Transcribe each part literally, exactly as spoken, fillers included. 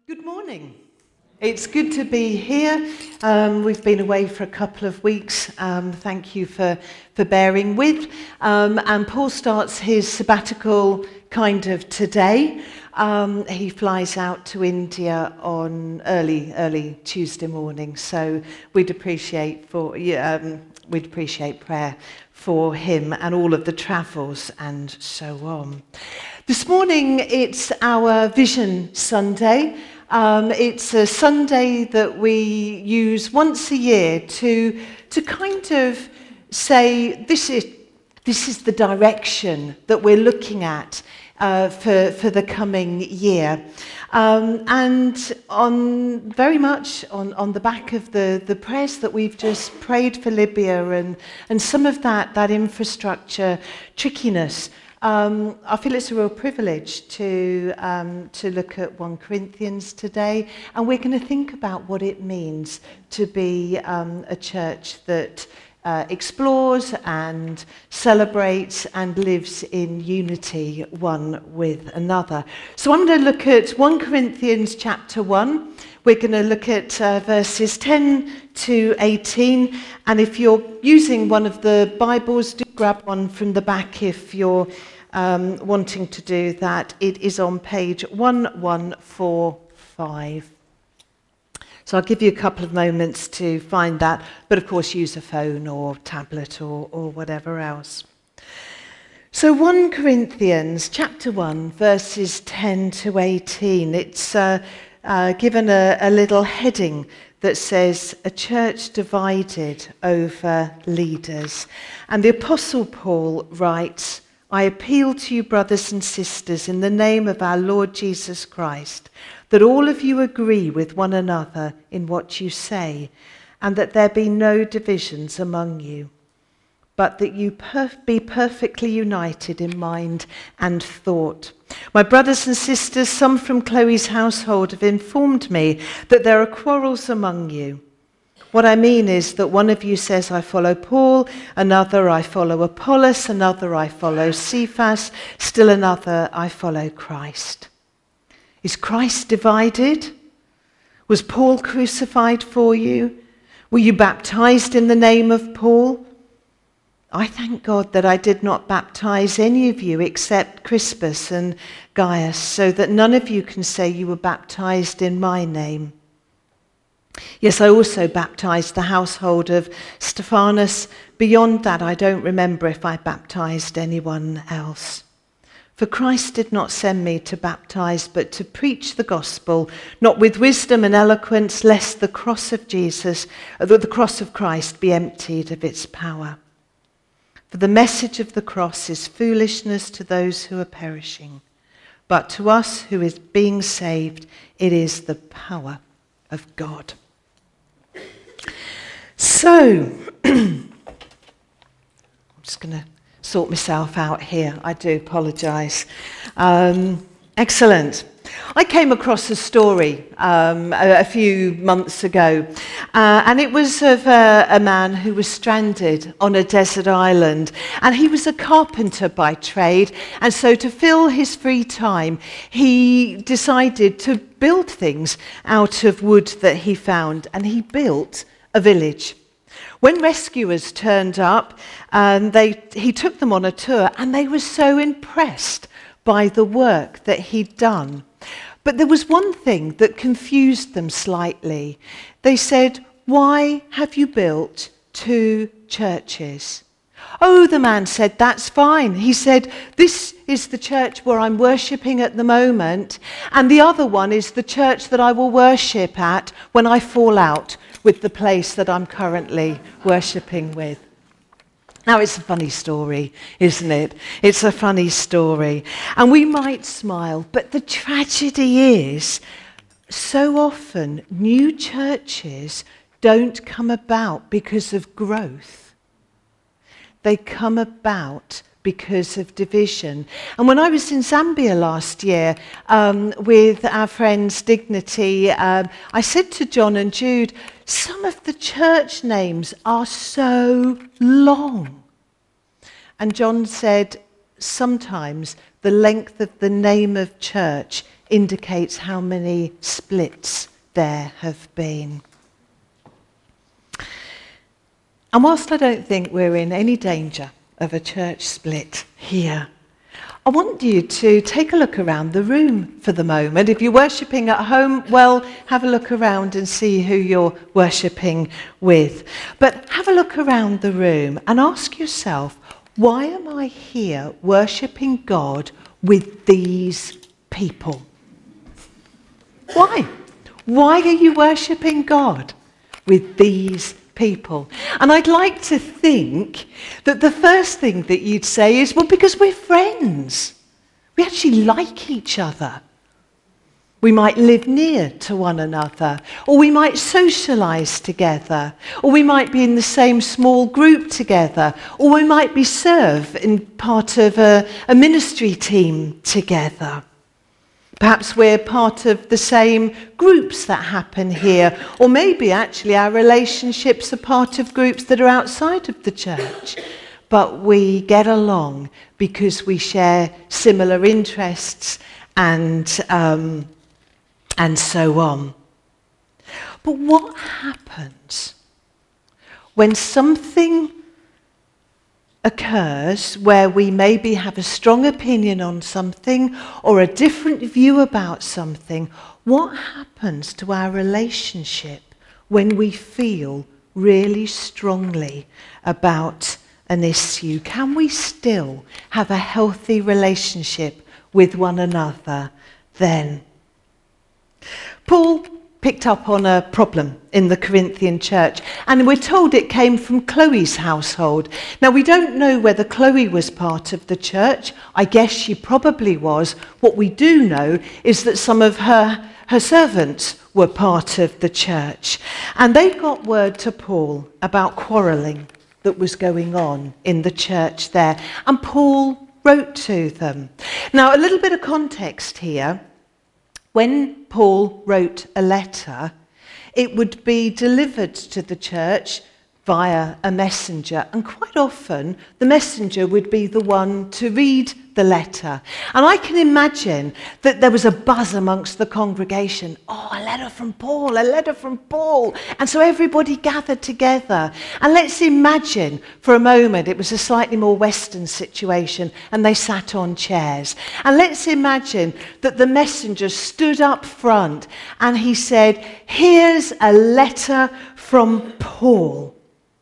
Good morning. It's good to be here. Um, we've been away for a couple of weeks. Um, thank you for, for bearing with. Um, and Paul starts his sabbatical kind of today. Um, he flies out to India on early, early Tuesday morning. So we'd appreciate for um, we'd appreciate prayer for him and all of the travels and so on. This morning it's our Vision Sunday. Um, it's a Sunday that we use once a year to, to kind of say this is, this is the direction that we're looking at uh, for, for the coming year. Um, and on very much on, on the back of the, the prayers that we've just prayed for Libya and, and some of that, that infrastructure trickiness, Um, I feel it's a real privilege to, um, to look at First Corinthians today, and we're going to think about what it means to be um, a church that uh, explores and celebrates and lives in unity one with another. So I'm going to look at First Corinthians chapter one. We're going to look at uh, verses ten to eighteen, and if you're using one of the Bibles, do grab one from the back if you're um, wanting to do that. It is on page one one four five. So I'll give you a couple of moments to find that, but of course use a phone or tablet or, or whatever else. So First Corinthians chapter one, verses ten to eighteen. It's uh, uh, given a, a little heading that says, a church divided over leaders. And the Apostle Paul writes, I appeal to you, brothers and sisters, in the name of our Lord Jesus Christ, that all of you agree with one another in what you say, and that there be no divisions among you, but that you perf- be perfectly united in mind and thought. My brothers and sisters, some from Chloe's household have informed me that there are quarrels among you. What I mean is that one of you says, I follow Paul, another I follow Apollos, another I follow Cephas, still another I follow Christ. Is Christ divided? Was Paul crucified for you? Were you baptized in the name of Paul? I thank God that I did not baptize any of you except Crispus and Gaius, so that none of you can say you were baptized in my name. Yes, I also baptized the household of Stephanas. Beyond that, I don't remember if I baptized anyone else. For Christ did not send me to baptize, but to preach the gospel, not with wisdom and eloquence, lest the cross of Jesus, the cross of Christ, be emptied of its power. For the message of the cross is foolishness to those who are perishing, but to us who is being saved, it is the power of God. So, I'm just going to sort myself out here. I do apologise. Um, excellent. I came across a story um, a, a few months ago, uh, and it was of a, a man who was stranded on a desert island, and he was a carpenter by trade, and so to fill his free time, he decided to build things out of wood that he found, and he built a village. When rescuers turned up, um, they, he took them on a tour, and they were so impressed by the work that he'd done. But there was one thing that confused them slightly. They said, why have you built two churches? Oh, the man said, that's fine. He said, this is the church where I'm worshipping at the moment, and the other one is the church that I will worship at when I fall out with the place that I'm currently worshipping with. Now, it's a funny story, isn't it? It's a funny story. And we might smile, but the tragedy is, so often new churches don't come about because of growth. They come about because of division. And when I was in Zambia last year um, with our friends Dignity, um, I said to John and Jude, some of the church names are so long. And John said, sometimes the length of the name of church indicates how many splits there have been. And whilst I don't think we're in any danger of a church split here, I want you to take a look around the room for the moment. If you're worshipping at home, well, have a look around and see who you're worshipping with. But have a look around the room and ask yourself, why am I here worshipping God with these people? Why? Why are you worshipping God with these people? And I'd like to think that the first thing that you'd say is, well, because we're friends. We actually like each other. We might live near to one another, or we might socialise together, or we might be in the same small group together, or we might be served in part of a, a ministry team together. Perhaps we're part of the same groups that happen here, or maybe actually our relationships are part of groups that are outside of the church. But we get along because we share similar interests and, um, and so on. But what happens when something occurs where we maybe have a strong opinion on something or a different view about something? What happens to our relationship when we feel really strongly about an issue? Can we still have a healthy relationship with one another then? Paul picked up on a problem in the Corinthian church, and we're told it came from Chloe's household. Now, we don't know whether Chloe was part of the church. I guess she probably was. What we do know is that some of her, her servants were part of the church, and they got word to Paul about quarrelling that was going on in the church there, and Paul wrote to them. Now, a little bit of context here. When Paul wrote a letter, it would be delivered to the church via a messenger, and quite often the messenger would be the one to read the letter. And I can imagine that there was a buzz amongst the congregation. Oh, a letter from Paul, a letter from Paul. And so everybody gathered together. And let's imagine for a moment it was a slightly more Western situation and they sat on chairs. And let's imagine that the messenger stood up front and he said, here's a letter from Paul.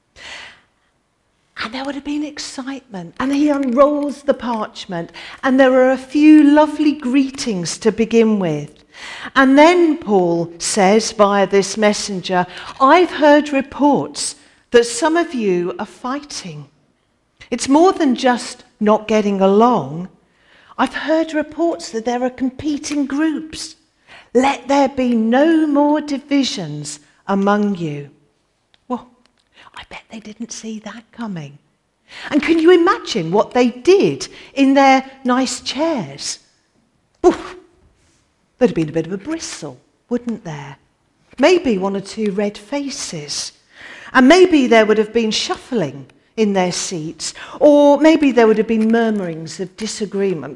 And there would have been excitement. And he unrolls the parchment. And there are a few lovely greetings to begin with. And then Paul says via this messenger, I've heard reports that some of you are fighting. It's more than just not getting along. I've heard reports that there are competing groups. Let there be no more divisions among you. I bet they didn't see that coming. And can you imagine what they did in their nice chairs? Oof, there'd have been a bit of a bristle, wouldn't there? Maybe one or two red faces. And maybe there would have been shuffling in their seats. Or maybe there would have been murmurings of disagreement.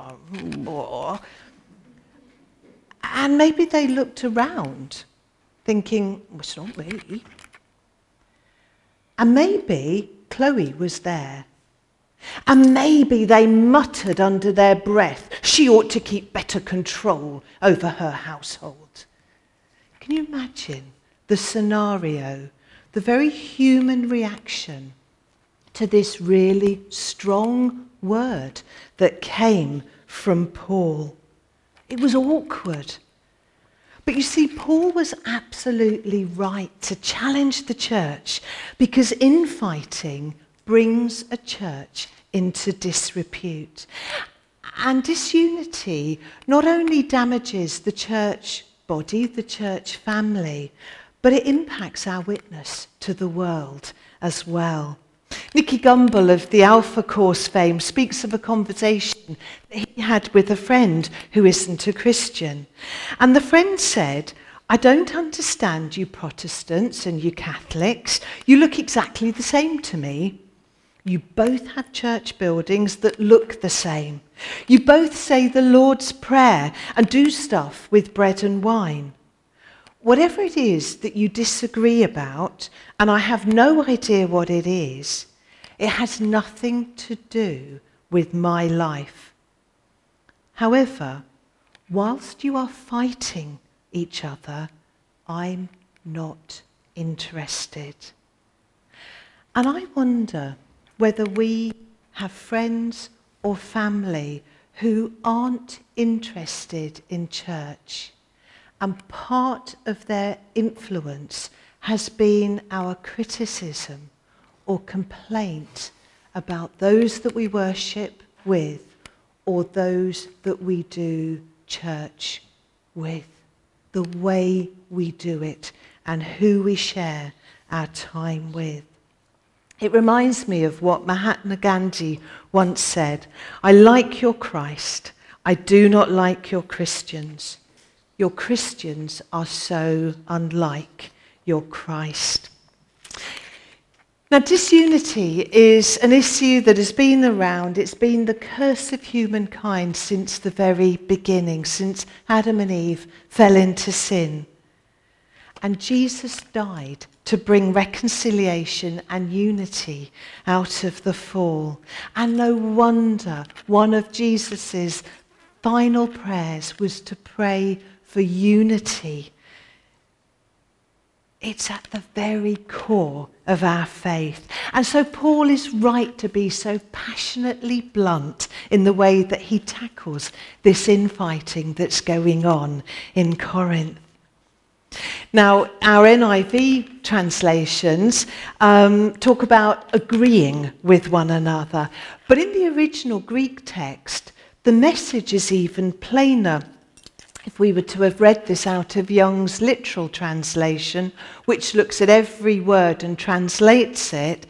And maybe they looked around thinking, well, it's not me. And maybe Chloe was there. And maybe they muttered under their breath, she ought to keep better control over her household. Can you imagine the scenario, the very human reaction to this really strong word that came from Paul? It was awkward. But you see, Paul was absolutely right to challenge the church because infighting brings a church into disrepute. And disunity not only damages the church body, the church family, but it impacts our witness to the world as well. Nicky Gumbel of the Alpha Course fame speaks of a conversation that he had with a friend who isn't a Christian. And the friend said, I don't understand you Protestants and you Catholics. You look exactly the same to me. You both have church buildings that look the same. You both say the Lord's Prayer and do stuff with bread and wine. Whatever it is that you disagree about, and I have no idea what it is, it has nothing to do with my life. However, whilst you are fighting each other, I'm not interested. And I wonder whether we have friends or family who aren't interested in church, and part of their influence has been our criticism or complaint about those that we worship with or those that we do church with, the way we do it and who we share our time with. It reminds me of what Mahatma Gandhi once said, "I like your Christ, I do not like your Christians. Your Christians are so unlike your Christ." Now, disunity is an issue that has been around. It's been the curse of humankind since the very beginning, since Adam and Eve fell into sin. And Jesus died to bring reconciliation and unity out of the fall. And no wonder one of Jesus's final prayers was to pray for unity. It's at the very core of our faith. And so Paul is right to be so passionately blunt in the way that he tackles this infighting that's going on in Corinth. Now, our N I V translations um, talk about agreeing with one another. But in the original Greek text, the message is even plainer. If we were to have read this out of Young's literal translation, which looks at every word and translates it,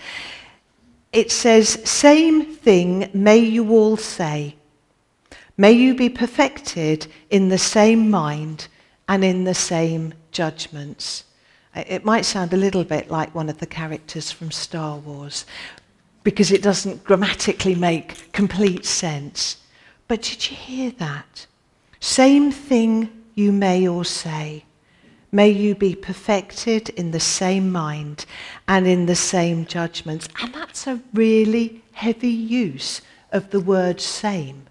it says, "Same thing may you all say. May you be perfected in the same mind and in the same judgments." It might sound a little bit like one of the characters from Star Wars, because it doesn't grammatically make complete sense. But did you hear that? Same thing you may all say. May you be perfected in the same mind and in the same judgments. And that's a really heavy use of the word same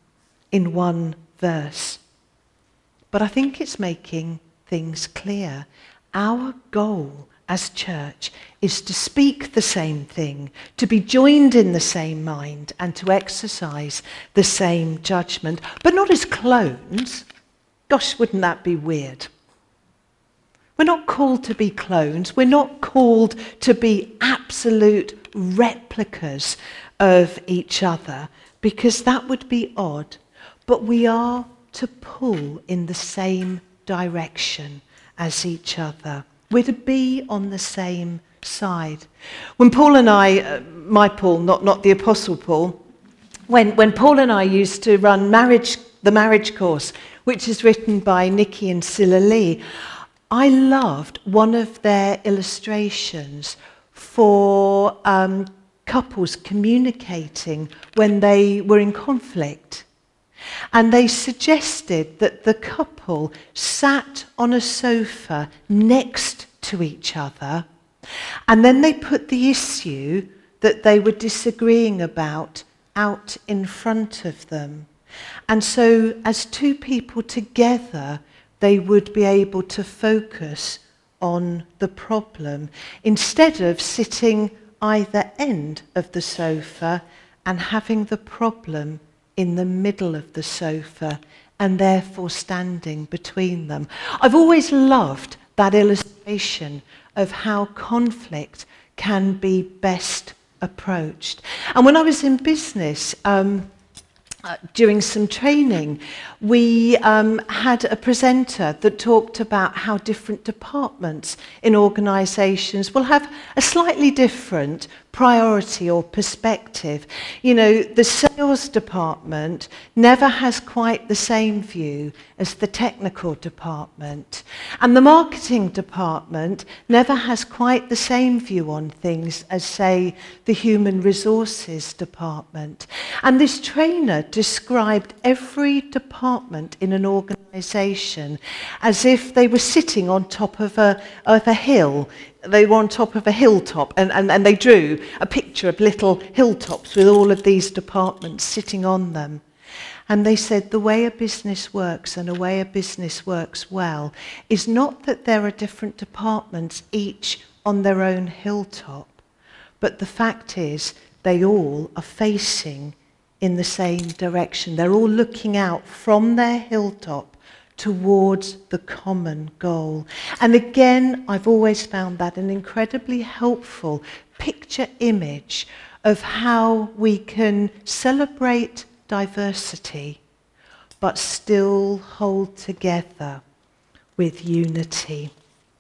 in one verse. But I think it's making things clear. Our goal as church is to speak the same thing, to be joined in the same mind and to exercise the same judgment, but not as clones. Gosh, wouldn't that be weird? We're not called to be clones. We're not called to be absolute replicas of each other, because that would be odd. But we are to pull in the same direction as each other. We're to be on the same side. When Paul and I, uh, my Paul, not, not the Apostle Paul, when, when Paul and I used to run marriage, the marriage course, which is written by Nikki and Silla Lee, I loved one of their illustrations for um, couples communicating when they were in conflict. And they suggested that the couple sat on a sofa next to each other, and then they put the issue that they were disagreeing about out in front of them. And so as two people together, they would be able to focus on the problem instead of sitting either end of the sofa and having the problem in the middle of the sofa and therefore standing between them. I've always loved that illustration of how conflict can be best approached. And when I was in business, um, uh, during some training, we um, had a presenter that talked about how different departments in organisations will have a slightly different priority or perspective. You know, the sales department never has quite the same view as the technical department. And the marketing department never has quite the same view on things as, say, the human resources department. And this trainer described every department in an organization as if they were sitting on top of a, of a hill. They were on top of a hilltop, and, and, and they drew a picture of little hilltops with all of these departments sitting on them. And they said the way a business works, and a way a business works well, is not that there are different departments each on their own hilltop, but the fact is they all are facing in the same direction. They're all looking out from their hilltop towards the common goal. And again, I've always found that an incredibly helpful picture image of how we can celebrate diversity, but still hold together with unity.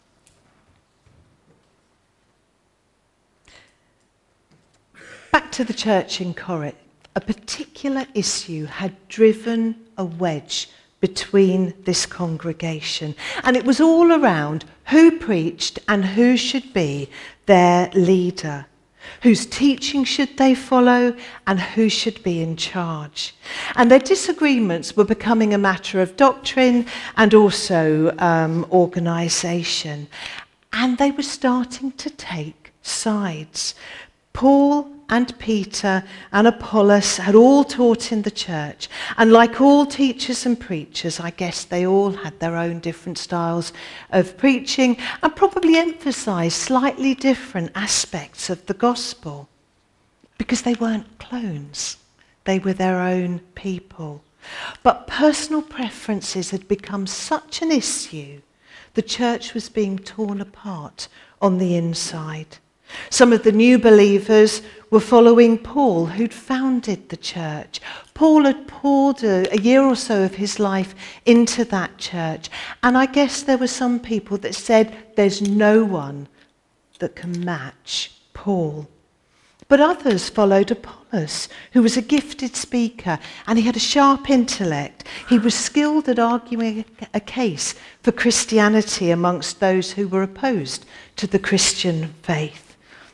Back to the church in Corinth. A particular issue had driven a wedge between this congregation. And it was all around who preached and who should be their leader. Whose teaching should they follow and who should be in charge. And their disagreements were becoming a matter of doctrine and also um, organisation. And they were starting to take sides. Paul and Peter and Apollos had all taught in the church. And like all teachers and preachers, I guess they all had their own different styles of preaching and probably emphasised slightly different aspects of the gospel because they weren't clones. They were their own people. But personal preferences had become such an issue, the church was being torn apart on the inside. Some of the new believers were following Paul, who'd founded the church. Paul had poured a, a year or so of his life into that church. And I guess there were some people that said, there's no one that can match Paul. But others followed Apollos, who was a gifted speaker, and he had a sharp intellect. He was skilled at arguing a case for Christianity amongst those who were opposed to the Christian faith.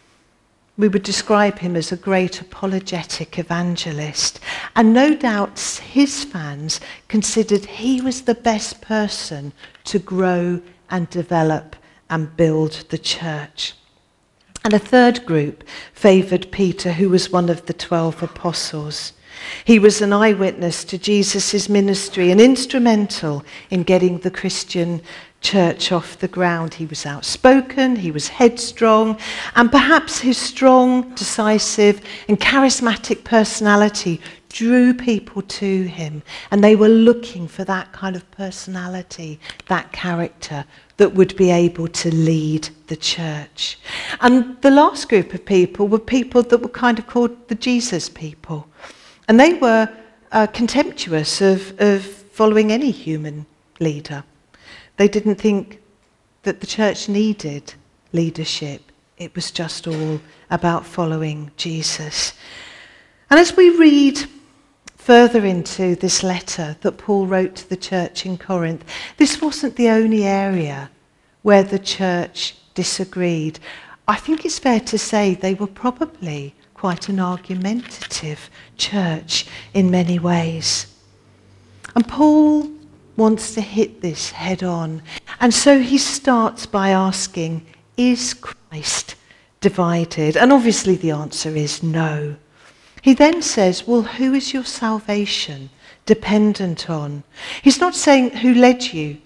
We would describe him as a great apologetic evangelist. And no doubt his fans considered he was the best person to grow and develop and build the church. And a third group favoured Peter, who was one of the twelve apostles. He was an eyewitness to Jesus' ministry and instrumental in getting the Christian church off the ground. He was outspoken, he was headstrong, and perhaps his strong, decisive, and charismatic personality drew people to him. And they were looking for that kind of personality, that character that would be able to lead the church. And the last group of people were people that were kind of called the Jesus people. And they were uh, contemptuous of, of following any human leader. They didn't think that the church needed leadership. It was just all about following Jesus. And as we read further into this letter that Paul wrote to the church in Corinth, this wasn't the only area where the church disagreed. I think it's fair to say they were probably quite an argumentative church in many ways. And Paul wants to hit this head on. And so he starts by asking, is Christ divided? And obviously the answer is no. He then says, well, who is your salvation dependent on? He's not saying who led you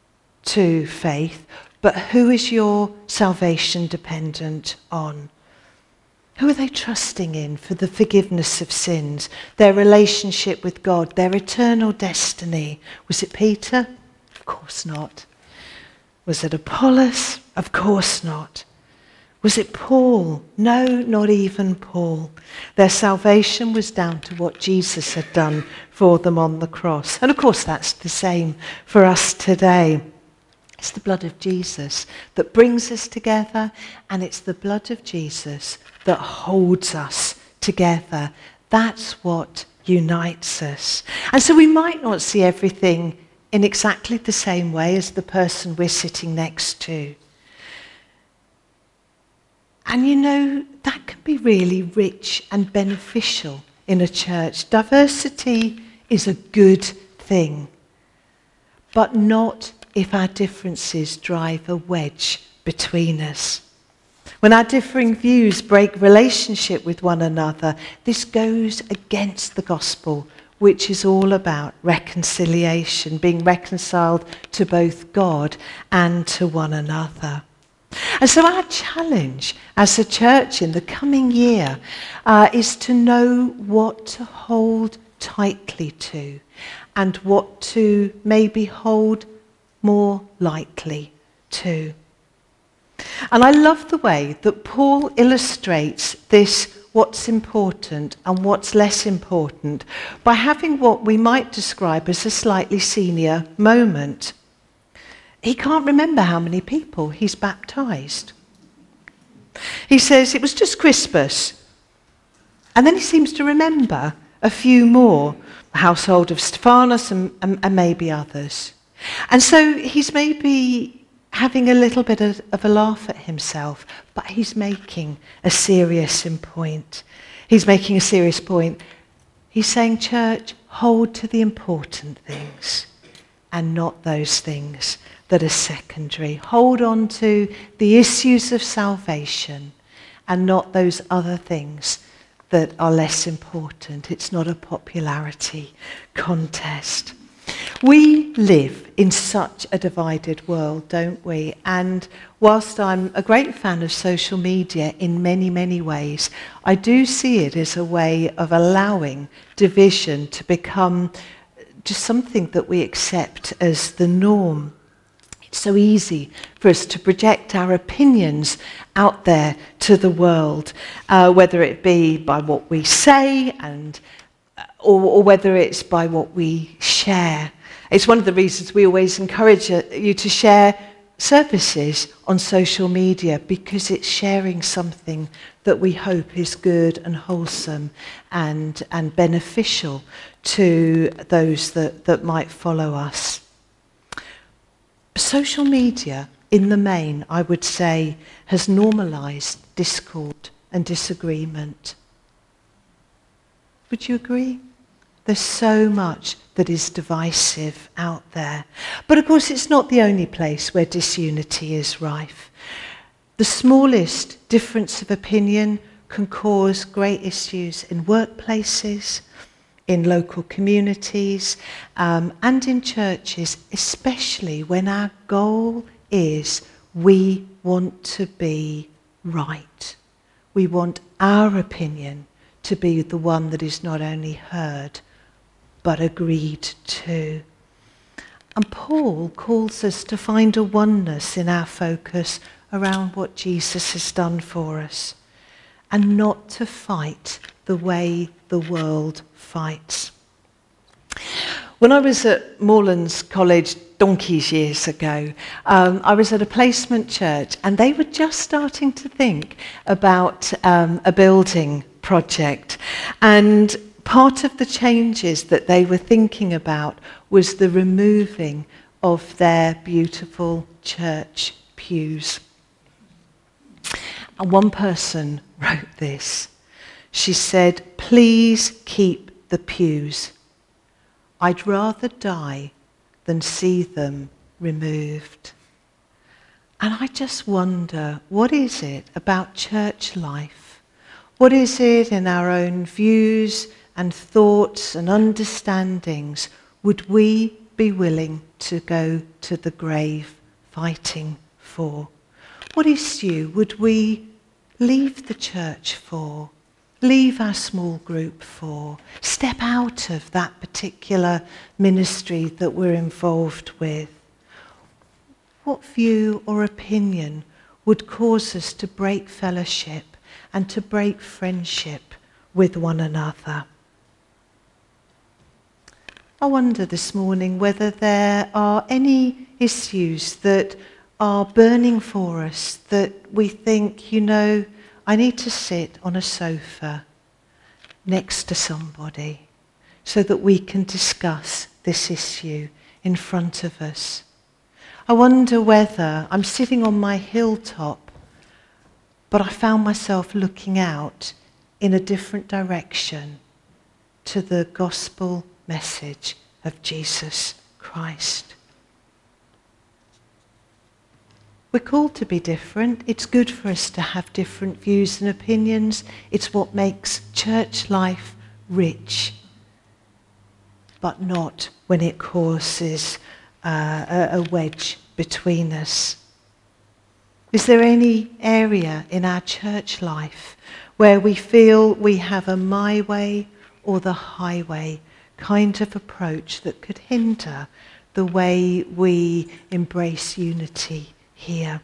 to faith, but who is your salvation dependent on? Who are they trusting in for the forgiveness of sins, their relationship with God, their eternal destiny? Was it Peter? Of course not. Was it Apollos? Of course not. Was it Paul? No, not even Paul. Their salvation was down to what Jesus had done for them on the cross. And of course that's the same for us today. It's the blood of Jesus that brings us together, and it's the blood of Jesus that holds us together. That's what unites us. And so we might not see everything in exactly the same way as the person we're sitting next to. And you know, that can be really rich and beneficial in a church. Diversity is a good thing, but not if our differences drive a wedge between us. When our differing views break relationship with one another, this goes against the gospel, which is all about reconciliation, being reconciled to both God and to one another. And so our challenge as a church in the coming year uh, is to know what to hold tightly to and what to maybe hold more lightly to. And I love the way that Paul illustrates this, what's important and what's less important, by having what we might describe as a slightly senior moment. He can't remember how many people he's baptized. He says it was just Crispus. And then he seems to remember a few more, the household of Stephanas and, and, and maybe others. And so he's maybe having a little bit of, of a laugh at himself, but he's making a serious point. He's making a serious point. He's saying, church, hold to the important things and not those things that are secondary. Hold on to the issues of salvation and not those other things that are less important. It's not a popularity contest. We live in such a divided world, don't we? And whilst I'm a great fan of social media in many, many ways, I do see it as a way of allowing division to become just something that we accept as the norm. It's so easy for us to project our opinions out there to the world, uh, whether it be by what we say and or, or whether it's by what we share. It's one of the reasons we always encourage you to share services on social media, because it's sharing something that we hope is good and wholesome and, and beneficial to those that, that might follow us. Social media, in the main, I would say, has normalised discord and disagreement. Would you agree? There's so much that is divisive out there. But of course, it's not the only place where disunity is rife. The smallest difference of opinion can cause great issues in workplaces, in local communities, um, and in churches, especially when our goal is we want to be right. We want our opinion to be the one that is not only heard, but agreed to. And Paul calls us to find a oneness in our focus around what Jesus has done for us, and not to fight the way the world fights. When I was at Moorlands College donkeys years ago, um, I was at a placement church, and they were just starting to think about um, a building project. And part of the changes that they were thinking about was the removing of their beautiful church pews. And one person wrote this. She said, "Please keep the pews. I'd rather die than see them removed." And I just wonder, what is it about church life? What is it in our own views and thoughts and understandings would we be willing to go to the grave fighting for? What issue would we leave the church for? Leave our small group for? Step out of that particular ministry that we're involved with? What view or opinion would cause us to break fellowship and to break friendship with one another? I wonder this morning whether there are any issues that are burning for us, that we think, you know, I need to sit on a sofa next to somebody so that we can discuss this issue in front of us. I wonder whether I'm sitting on my hilltop, but I found myself looking out in a different direction to the gospel message of Jesus Christ. We're called to be different. It's good for us to have different views and opinions. It's what makes church life rich, but not when it causes uh, a, a wedge between us. Is there any area in our church life where we feel we have a my way or the highway kind of approach that could hinder the way we embrace unity here?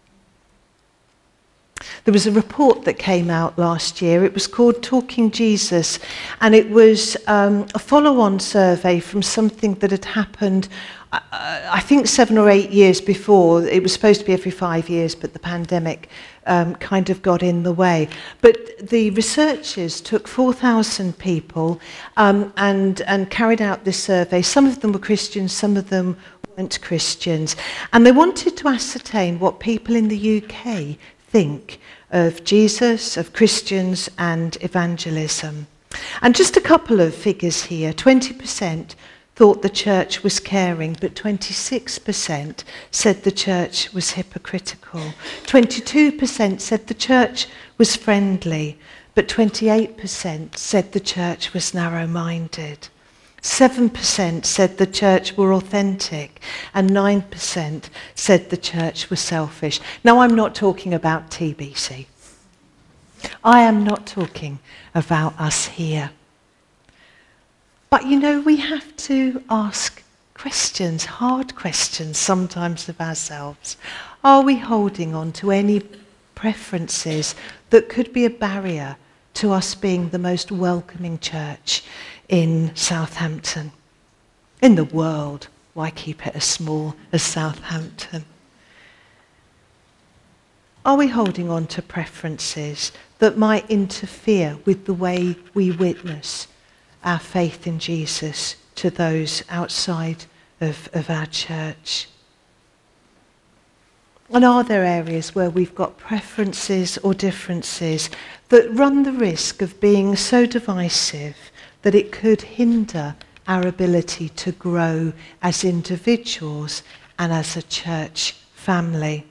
There was a report that came out last year. It was called Talking Jesus, and it was um, a follow-on survey from something that had happened, uh, I think seven or eight years before. It was supposed to be every five years, but the pandemic um, kind of got in the way. But the researchers took four thousand people um, and, and carried out this survey. Some of them were Christians, some of them weren't Christians. And they wanted to ascertain what people in the U K think of Jesus, of Christians and evangelism. And just a couple of figures here. twenty percent thought the church was caring, but twenty-six percent said the church was hypocritical. twenty-two percent said the church was friendly, but twenty-eight percent said the church was narrow-minded. seven percent said the church were authentic, and nine percent said the church was selfish. Now, I'm not talking about T B C. I am not talking about us here. But, you know, we have to ask questions, hard questions sometimes of ourselves. Are we holding on to any preferences that could be a barrier to us being the most welcoming church in Southampton? In the world. Why keep it as small as Southampton? Are we holding on to preferences that might interfere with the way we witness our faith in Jesus to those outside of, of our church? And are there areas where we've got preferences or differences that run the risk of being so divisive that it could hinder our ability to grow as individuals and as a church family?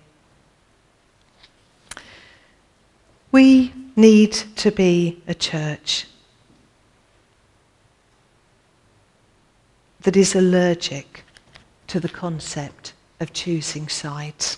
We need to be a church that is allergic to the concept of choosing sides.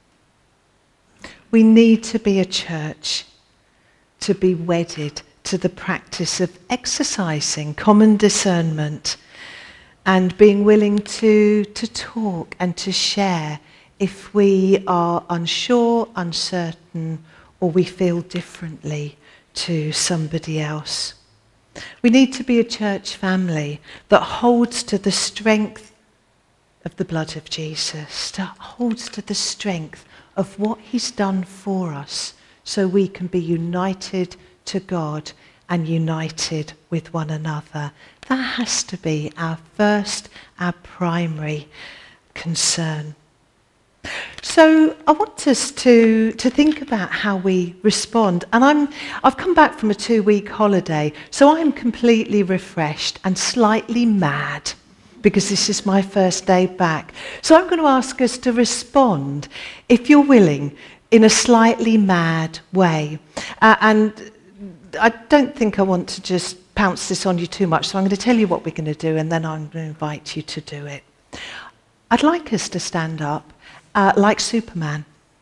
We need to be a church to be wedded to the practice of exercising common discernment and being willing to, to talk and to share if we are unsure, uncertain, or we feel differently to somebody else. We need to be a church family that holds to the strength of the blood of Jesus, that holds to the strength of what he's done for us, so we can be united to God and united with one another. That has to be our first, our primary concern. So I want us to, to think about how we respond. And I'm, I've come back from a two-week holiday, so I'm completely refreshed and slightly mad because this is my first day back. So I'm going to ask us to respond, if you're willing, in a slightly mad way. Uh, and I don't think I want to just pounce this on you too much, so I'm going to tell you what we're going to do, and then I'm going to invite you to do it. I'd like us to stand up uh, like Superman.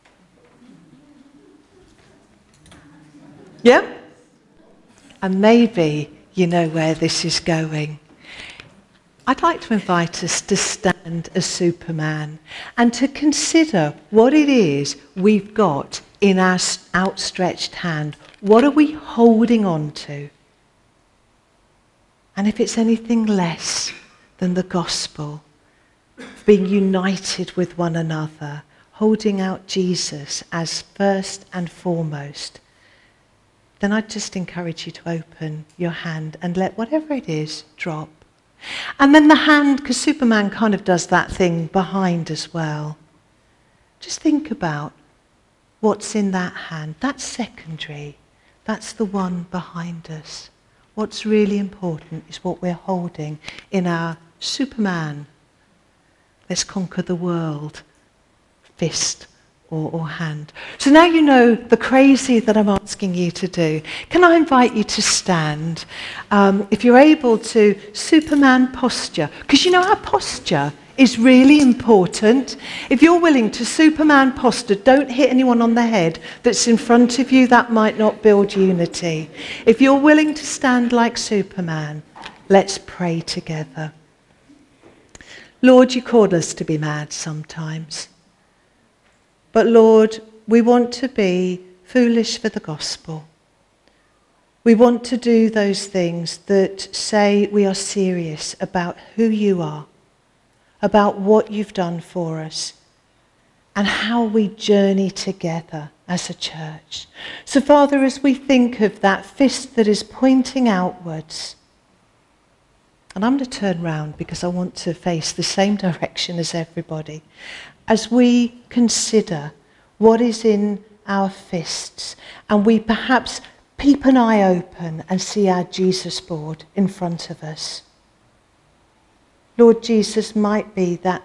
Yeah? And maybe you know where this is going. I'd like to invite us to stand as Superman and to consider what it is we've got in our outstretched hand. What are we holding on to? And if it's anything less than the gospel, being united with one another, holding out Jesus as first and foremost, then I'd just encourage you to open your hand and let whatever it is drop. And then the hand, because Superman kind of does that thing behind as well. Just think about what's in that hand. That's secondary. That's the one behind us. What's really important is what we're holding in our Superman, let's conquer the world, fist or, or hand. So now you know the crazy that I'm asking you to do. Can I invite you to stand? Um, if you're able to, Superman posture. Because you know our posture is really important. If you're willing to Superman posture, don't hit anyone on the head that's in front of you. That might not build unity. If you're willing to stand like Superman, let's pray together. Lord, you called us to be mad sometimes. But Lord, we want to be foolish for the gospel. We want to do those things that say we are serious about who you are, about what you've done for us, and how we journey together as a church. So Father, as we think of that fist that is pointing outwards, and I'm going to turn round because I want to face the same direction as everybody. As we consider what is in our fists, and we perhaps peep an eye open and see our Jesus board in front of us. Lord Jesus, might be that,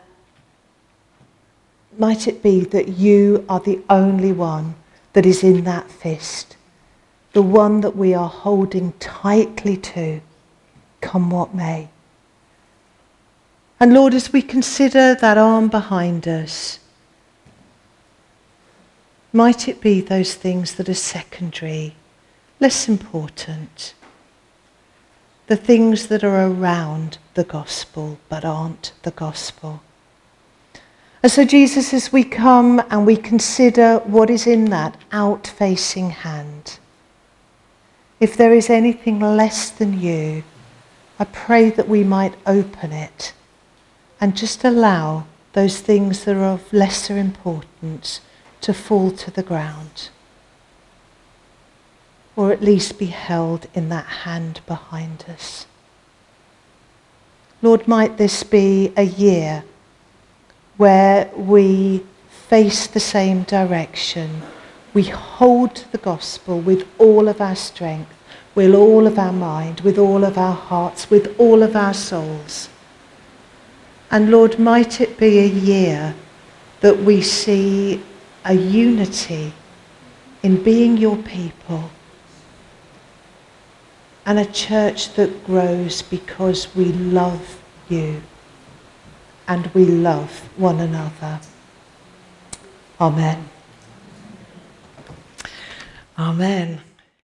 might it be that you are the only one that is in that fist, the one that we are holding tightly to, come what may. And Lord, as we consider that arm behind us, might it be those things that are secondary, less important, the things that are around the gospel but aren't the gospel. And so Jesus, as we come and we consider what is in that out-facing hand, if there is anything less than you, I pray that we might open it and just allow those things that are of lesser importance to fall to the ground, or at least be held in that hand behind us. Lord, might this be a year where we face the same direction. We hold the gospel with all of our strength, with all of our mind, with all of our hearts, with all of our souls. And Lord, might it be a year that we see a unity in being your people, and a church that grows because we love you and we love one another. Amen. Amen.